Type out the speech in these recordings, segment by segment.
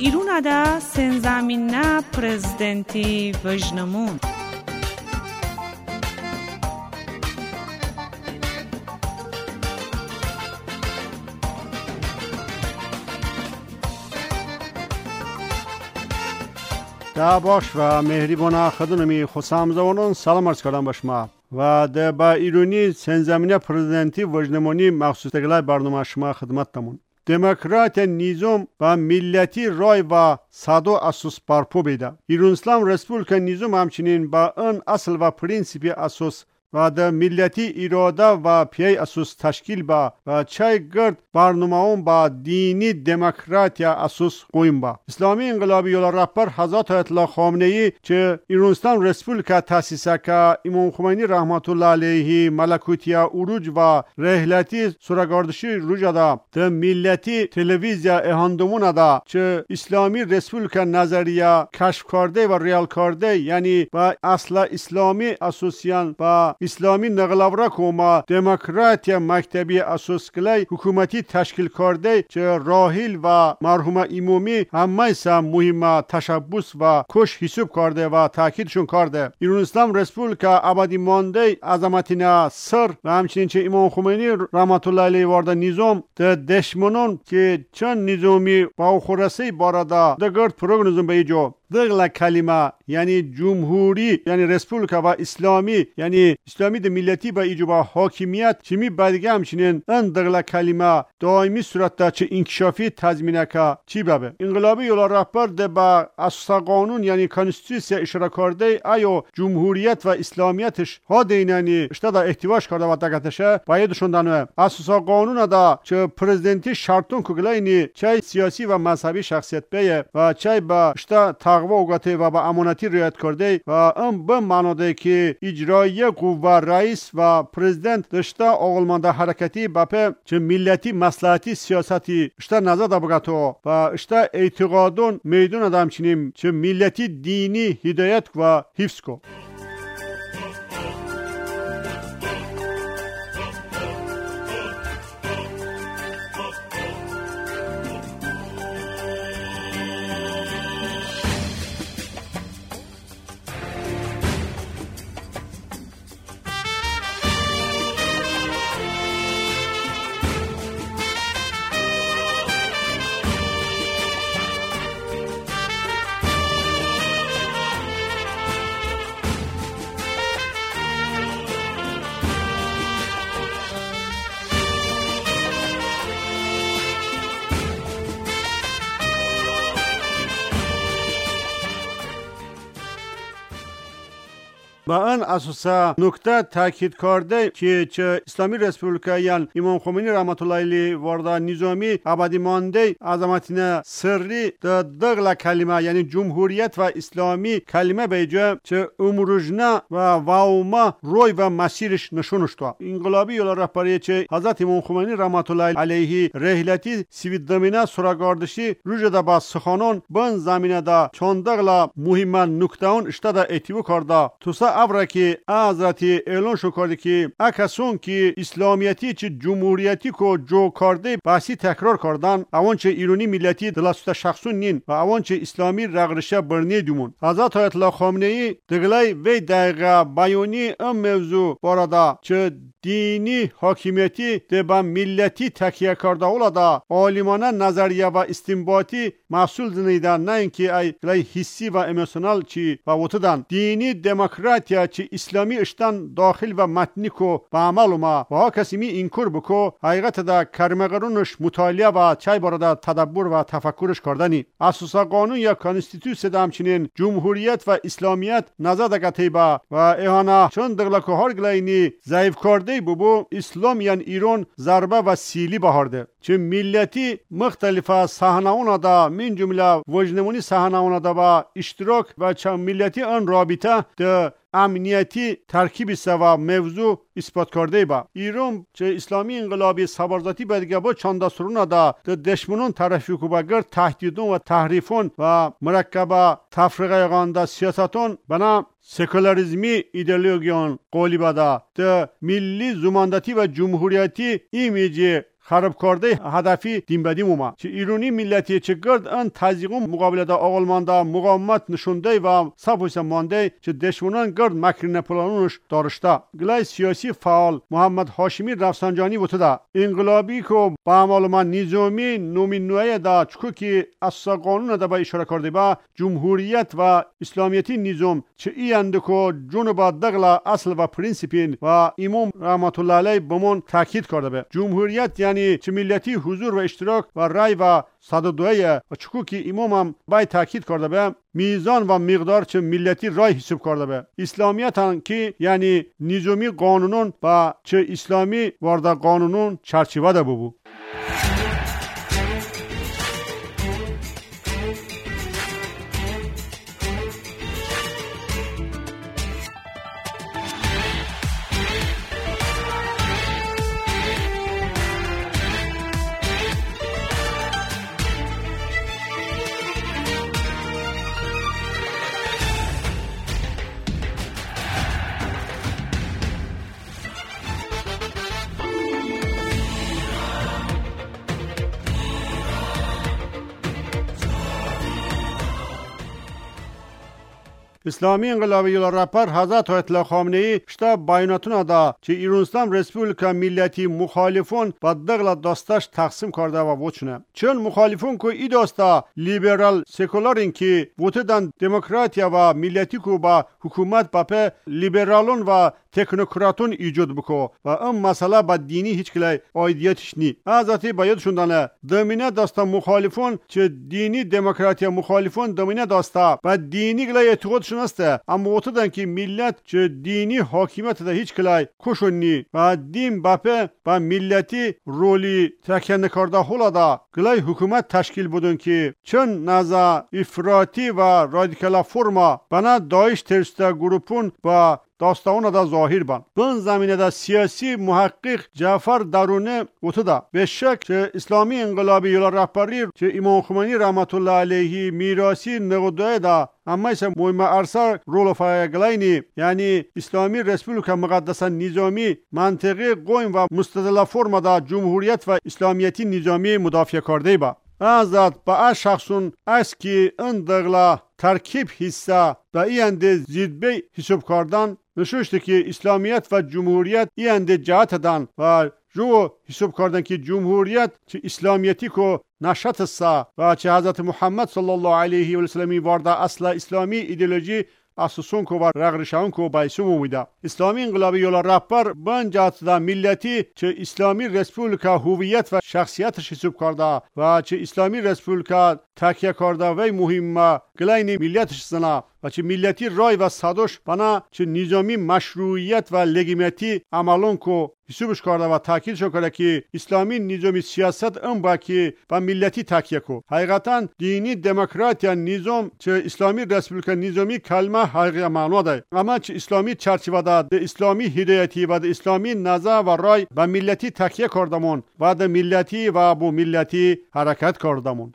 ایرون دا سنزامین پرزیدنتی وجنمون. دا باش و مهربان خدمت خوشامزونان سلام عرض کردم به شما و ده با ایرانی سنزامین پرزیدنتی وجنمونی مخصوص تگلای برنامه شما خدمتتمون. دموکرات نیزم با ملیتی رای و سادو اساس برپا بیده. ایران اسلام رسپولیکا نیزم همچنین با آن اصل و پرینسیپی اساس و در ملیتی اراده و پیای اساس تشکیل با و چای گرد برنامه با دینی دموکراتیا اساس قویم با. اسلامی انقلابی یولا رهبر حضرت آیت الله خامنه ای که ایران اسلام رسپولیکا تاسیس که امام خمینی رحمت الله علیه ملکوتیا عروج و رحلتی سرگردشی روجدا در ملیتی تلویزیا اهاندمون دا که اسلامی رسپولیکا نظریه کشف کرده و ریال کرده یعنی با اصل اسلامی اساسیان با اسلامی نقل‌آور کوما دموکراتیا مکتبی اساس کلی حکومتی تشکیل کرده که راحل و مرحوم امامی همه سه مهم تشبس و کش حساب کرده و تاکیدشون کرده. ایران اسلام رسپولیکا ابدی مانده عظمتینا سر و همچنین که امام خمینی رحمت الله علیه وارد نظام ده دشمنان که چند نظامی با خرسی بارده ده گرد پروگنزم به ایجا دغلا کلمه یعنی جمهوری یعنی رسپولیکا و اسلامی یعنی اسلامی ده ملتی با ایجو با حاکمیت چمی بدگه همچنین ان دغلا کلمه دائمی صورت ده چه انکشافی تضمینه که چی ببه. انقلابی یولا رهبر ده با اساس قانون یعنی کانستیتوسیا اشاره کرده آیا جمهوریت و اسلامیتش ها دینانی اشته ده احتواش کرده و دقتشه بایدشون دانوه اساس قانون ده چه پرزیدنتی شرطون کگلینی چای سیاسی و مذهبی شخصیت بیه و چای با اشته و اوگاته و با امانتی رعایت کرده و ام به معنی که اجرایی قوه رئیس و پرزیدنت داشته آقلمانده حرکتی بپه چه ملتی مصلحتی سیاستی اشته نظر بگاتو و اشته اعتقادون میدون ادام چنیم چه ملتی دینی هدایت و حفظ کو. با آن اساس نکته تاکید کرده که چه اسلامی رسپولیکایان امام خمینی رحمت الله علیه وارد نظامی ابدی مانده عظمتینا سری دغلا کلمه یعنی جمهوریت و اسلامی کلمه بیجا چه امروجنا و واوما روی و مسیرش نشونش تو. انقلابی یولا رهبری چه حضرت امام خمینی رحمت الله علیه رحلتی سوید زمینه سرگردشی روجدا با سخانون بن زمینه دا چون دغلا مهم نکته اون اشته دا اتیو کرده توسا ابرا که حضرت اعلان شو کرده که اکسون که اسلامیتی چه جمهوریتی کو جو کرده بحثی تکرار کردن اوان چه ایرانی ملتی دلسوت شخصون نین و اوان چه اسلامی رغرشه برنی دومون. حضرت آیت الله خامنه ای دگلای وی دقیقه بیانی ام موضوع بارده چه دینی حاکمیتی ده با ملتی تکیه کرده اولادا عالمانه نظریه و استنباطی محصول زنیدن نه اینکه ای حسی و اموشنال چی و وتدن دینی دموکراتیا چی اسلامی اشتن داخل و متنی کو با عمل ما و ها کسی می اینکور بکو حقیقت دا کرمگرونش مطالعه و چای بارده تدبر و تفکرش کردنی اساس قانون یا کانستیتوسیا دا همچنین جمهوریت و اسلامیت نظر دگتی با و اهانا چون دغلکو هر گلاینی ضعیف کرده بو اسلام یعنی ایران ضربه و سیلی بهارده چه ملتی مختلفه صحنه‌ها دا من جمله وجنمونی صحنه‌ها دا با اشتراک و چه ملتی آن رابطه ده امنیتی ترکیب سوا موضوع اثبات کرده با ایران چه اسلامی انقلابی سبارزاتی بدگه با چند سرون دا دشمنون طرفی کو بگر تهدیدون و تحریفون و مرکبه تفرقه غانده سیاستون بنا سکولاریزمی ایدئولوژیون قولی بدا ده ملی زماندتی و جمهوریتی ایمیجی خراب کرده هدفی دیم بدیم اومد که ایرانی ملتی چه گرد ان تزیقون مقابل دا آقلماندا مقاومت نشونده و صفویس مانده که دشمنان گرد مکرین پلانونش دارشته. گلای سیاسی فعال محمد هاشمی رفسنجانی بوده انقلابی که با عملمان نظامی نومینوی دا چکوکی اساسا قانون دا با اشاره کرده با جمهوریت و اسلامیتی نظام چه ای اندکو جنوب دغلا اصل و پرینسیپین و امام رحمت الله علیه بمون تاکید کرده به جمهوریت یعنی چه ملتی حضور و اشتراک و رای و صددوی و چکوکی امام هم بای تاکید کرده به میزان و مقدار چه ملتی رای حساب کرده به اسلامیت هم که یعنی نظامی قانونون و چه اسلامی وارد قانونون چرچیوه ده بو. اسلامی انقلابی رهبر حضرت آیت الله خامنه ای شتا بیاناتونه دا که ایرانستان رسپولیکا ملتی مخالفون با دغلا داستاش تقسیم کرده و وچنه چون مخالفون که ای داستا لیبرال سکولارین که وتدن دموکراتیا و ملتی که با حکومت با لیبرالون و تکنوکراتون ایجاد بکو و ام مسئله با دینی هیچ کلی آیدیتش نی ازاتی باید شوندانه دمینه داستا مخالفون چه دینی دموکراتیا مخالفون دمینه داستا و دینی کلی اعتقاد شناسته اما وتدن که ملت چه دینی حاکمیت ده هیچ کلی کشونی و دین باپه با ملتی رولی تکنه کرده هولا دا کلی حکومت تشکیل بودن که چون نزا افراطی و رادیکال فرما بنا داعش ترسته گروپون و داستان دا ظاهر بان بن زمینه دا سیاسی محقق جعفر درونه وتدا به شک که اسلامی انقلابی یلا رهبری که امام خمینی رحمت الله علیه میراثی نقده دا اما ایسا مهم ارسا رول فایگلاینی یعنی اسلامی رسپولیکا مقدسه نظامی منطقه قوم و مستدل فرم دا جمهوریت و اسلامیتی نظامی مدافع کرده با ازاد با شخصون است که اندغلا ترکیب حصه و اینده زیدبی حساب کردن نشوشته که اسلامیت و جمهوریت اینده جهت دن و جو حساب کردن که جمهوریت چه اسلامیتی که نشت سا و چه حضرت محمد صلی الله علیه و سلم وارد اصل اسلامی ایدئولوژی اساسون کو و رغرشان کو بایسوم اومیده اسلامی انقلابی یولا رهبر بنجات دا ملتی چه اسلامی رسپولیکا هویت و شخصیتش حساب کرده و چه اسلامی رسپولیکا تکیه کرده و مهم گلاینی ملیتش زنا و چه ملتی رای و صدوش بنا چه نظامی مشروعیت و لگیمیتی عملون کو حسابش کرده و تاکید شو کرده که اسلامی نظامی سیاست ام با که با ملتی تکیه کو حقیقتا دینی دموکراتیا نظام چه اسلامی رسپولیکا نظامی کلمه حقیقی معنا ده اما چه اسلامی چرچیوه ده اسلامی هدایتی و اسلامی نظر و رای با ملتی تکیه کردمون و ده ملتی و بو ملتی حرکت کردمون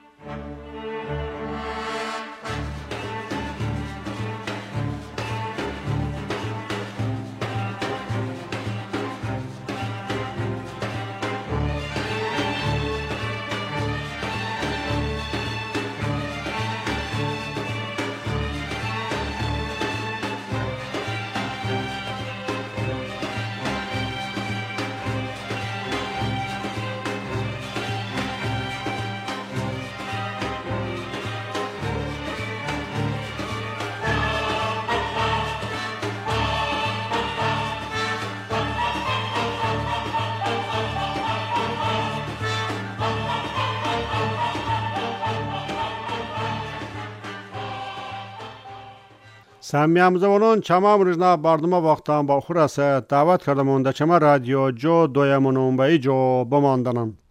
سمیامزوانان چما مرجنا بردما وقتان با خورسه دعوت کردمون در چما رادیو جو دویمونون بایی جو بماندنن